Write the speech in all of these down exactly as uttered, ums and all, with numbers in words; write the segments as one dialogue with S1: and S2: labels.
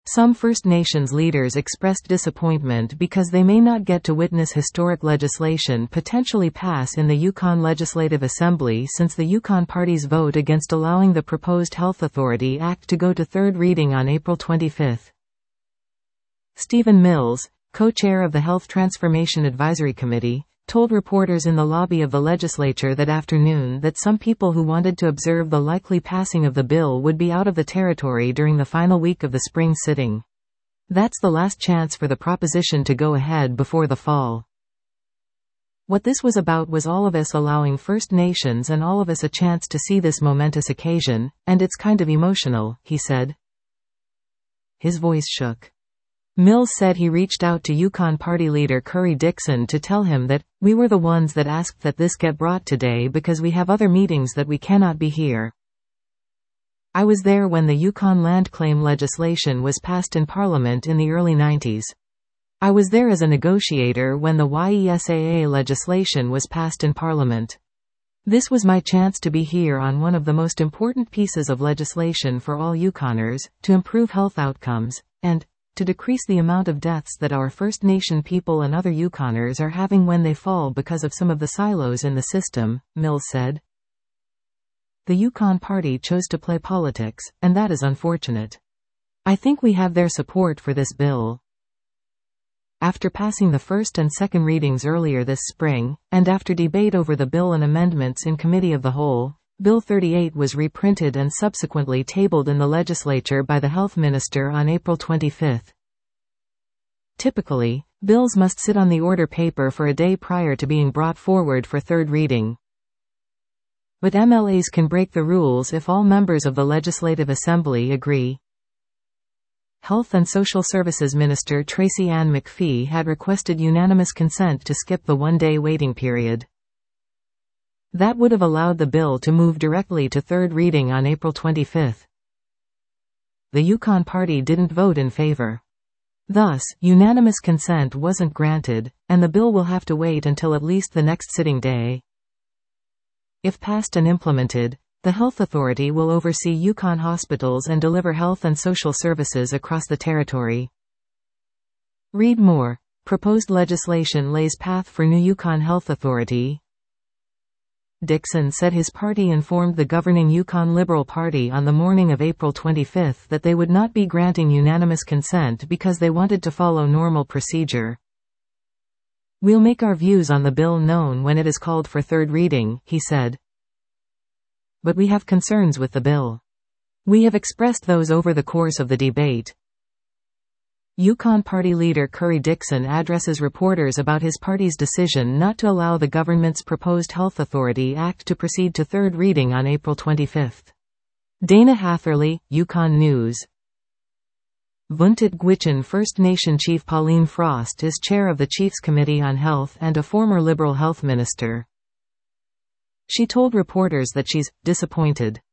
S1: Some First Nations leaders expressed disappointment because they may not get to witness historic legislation potentially pass in the Yukon Legislative Assembly since the Yukon Party's vote against allowing the proposed Health Authority Act to go to third reading on April twenty-fifth. Stephen Mills, co-chair of the Health Transformation Advisory Committee, told reporters in the lobby of the legislature that afternoon that some people who wanted to observe the likely passing of the bill would be out of the territory during the final week of the spring sitting. That's the last chance for the proposition to go ahead before the fall. What this was about was all of us allowing First Nations and all of us a chance to see this momentous occasion, and it's kind of emotional, he said. His voice shook. Mills said he reached out to Yukon Party leader Curry Dixon to tell him that, "We were the ones that asked that this get brought today because we have other meetings that we cannot be here. I was there when the Yukon land claim legislation was passed in Parliament in the early nineties. I was there as a negotiator when the Y E S A A legislation was passed in Parliament. This was my chance to be here on one of the most important pieces of legislation for all Yukoners, to improve health outcomes, and to decrease the amount of deaths that our First Nation people and other Yukoners are having when they fall because of some of the silos in the system," Mills said. The Yukon Party chose to play politics, and that is unfortunate. I think we have their support for this bill. After passing the first and second readings earlier this spring, and after debate over the bill and amendments in Committee of the Whole, Bill thirty-eight was reprinted and subsequently tabled in the legislature by the Health Minister on April twenty-fifth. Typically, bills must sit on the order paper for a day prior to being brought forward for third reading. But M L As can break the rules if all members of the Legislative Assembly agree. Health and Social Services Minister Tracy Ann McPhee had requested unanimous consent to skip the one-day waiting period. That would have allowed the bill to move directly to third reading on April twenty-fifth. The Yukon Party didn't vote in favor. Thus, unanimous consent wasn't granted, and the bill will have to wait until at least the next sitting day. If passed and implemented, the Health Authority will oversee Yukon hospitals and deliver health and social services across the territory. Read more. Proposed legislation lays path for new Yukon Health Authority. Dixon said his party informed the governing Yukon Liberal Party on the morning of April twenty-fifth that they would not be granting unanimous consent because they wanted to follow normal procedure. "We'll make our views on the bill known when it is called for third reading," he said. "But we have concerns with the bill. We have expressed those over the course of the debate." Yukon Party leader Curry Dixon addresses reporters about his party's decision not to allow the government's proposed Health Authority Act to proceed to third reading on April twenty-fifth. Dana Hatherley, Yukon News. Vuntut Gwitchin First Nation Chief Pauline Frost is chair of the Chiefs Committee on Health and a former Liberal health minister. She told reporters that she's disappointed.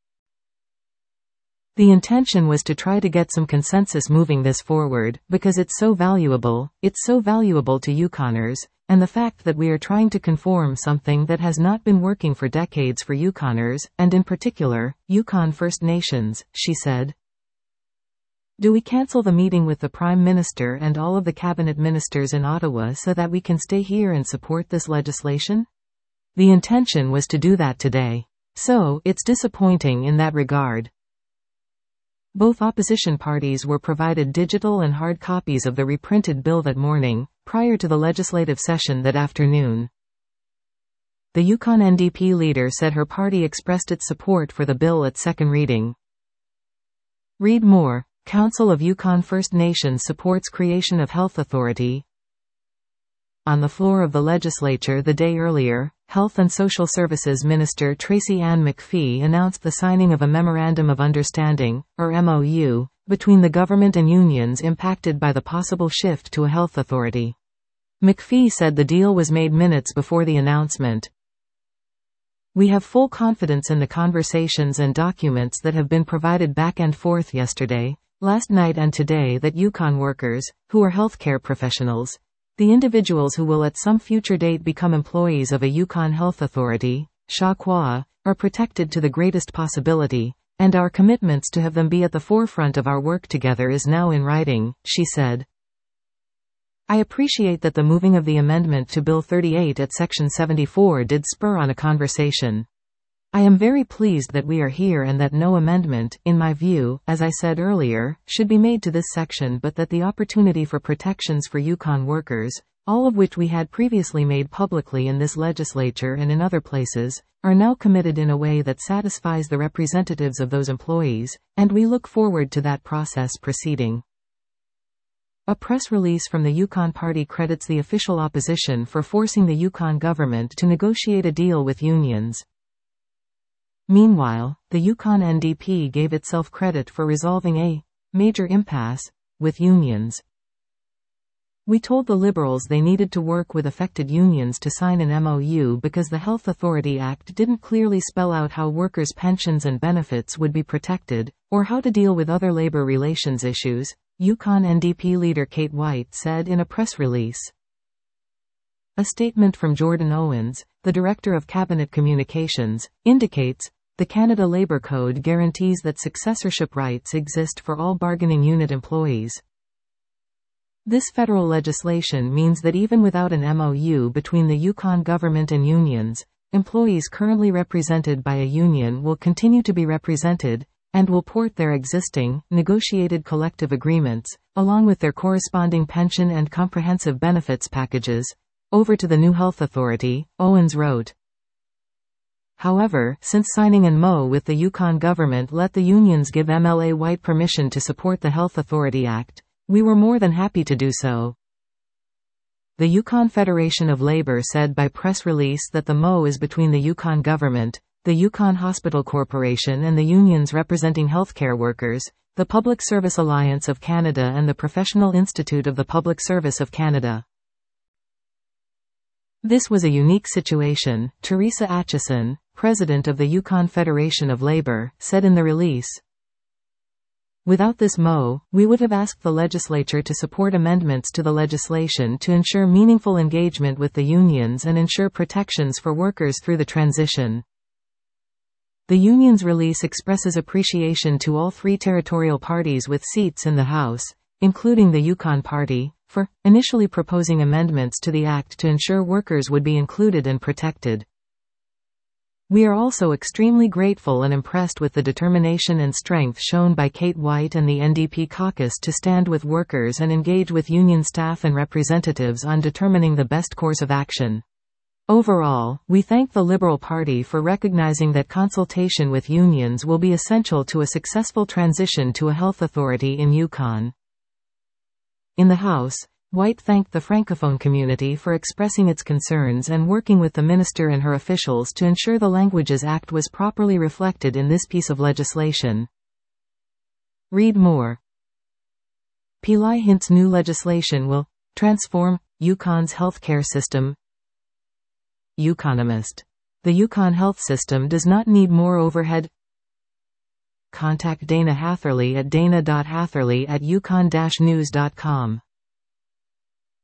S1: The intention was to try to get some consensus moving this forward, because it's so valuable, it's so valuable to Yukoners, and the fact that we are trying to conform something that has not been working for decades for Yukoners, and in particular, Yukon First Nations, she said. "Do we cancel the meeting with the Prime Minister and all of the cabinet ministers in Ottawa so that we can stay here and support this legislation? The intention was to do that today. So, it's disappointing in that regard." Both opposition parties were provided digital and hard copies of the reprinted bill that morning, prior to the legislative session that afternoon. The Yukon N D P leader said her party expressed its support for the bill at second reading. Read more. Council of Yukon First Nations supports creation of Health Authority. On the floor of the legislature the day earlier, Health and Social Services Minister Tracy Ann McPhee announced the signing of a Memorandum of Understanding, or M O U, between the government and unions impacted by the possible shift to a health authority. McPhee said the deal was made minutes before the announcement. "We have full confidence in the conversations and documents that have been provided back and forth yesterday, last night and today that Yukon workers, who are healthcare professionals, the individuals who will at some future date become employees of a Yukon Health Authority, Shakwa, are protected to the greatest possibility, and our commitments to have them be at the forefront of our work together is now in writing, she said. I appreciate that the moving of the amendment to Bill thirty-eight at Section seventy-four did spur on a conversation. I am very pleased that we are here and that no amendment, in my view, as I said earlier, should be made to this section, but that the opportunity for protections for Yukon workers, all of which we had previously made publicly in this legislature and in other places, are now committed in a way that satisfies the representatives of those employees, and we look forward to that process proceeding. A press release from the Yukon Party credits the official opposition for forcing the Yukon government to negotiate a deal with unions. Meanwhile, the Yukon N D P gave itself credit for resolving a major impasse with unions. We told the Liberals they needed to work with affected unions to sign an M O U because the Health Authority Act didn't clearly spell out how workers' pensions and benefits would be protected, or how to deal with other labor relations issues, Yukon N D P leader Kate White said in a press release. A statement from Jordan Owens, the Director of Cabinet Communications, indicates, the Canada Labour Code guarantees that successorship rights exist for all bargaining unit employees. This federal legislation means that even without an M O U between the Yukon government and unions, employees currently represented by a union will continue to be represented, and will port their existing, negotiated collective agreements, along with their corresponding pension and comprehensive benefits packages, over to the new health authority, Owens wrote. However, since signing an M O U with the Yukon government let the unions give M L A White permission to support the Health Authority Act, we were more than happy to do so. The Yukon Federation of Labour said by press release that the M O U is between the Yukon government, the Yukon Hospital Corporation and the unions representing healthcare workers, the Public Service Alliance of Canada and the Professional Institute of the Public Service of Canada. This was a unique situation, Teresa Atchison, president of the Yukon Federation of Labour, said in the release. Without this M O U, we would have asked the legislature to support amendments to the legislation to ensure meaningful engagement with the unions and ensure protections for workers through the transition. The union's release expresses appreciation to all three territorial parties with seats in the House, including the Yukon Party, for initially proposing amendments to the Act to ensure workers would be included and protected. We are also extremely grateful and impressed with the determination and strength shown by Kate White and the N D P caucus to stand with workers and engage with union staff and representatives on determining the best course of action. Overall, we thank the Liberal Party for recognizing that consultation with unions will be essential to a successful transition to a health authority in Yukon. In the House, White thanked the Francophone community for expressing its concerns and working with the minister and her officials to ensure the Languages Act was properly reflected in this piece of legislation. Read more. Pillai hints new legislation will transform Yukon's healthcare system. Yukonomist. The Yukon health system does not need more overhead. Contact Dana Hatherley at dana dot hatherley at yukon dash news dot com.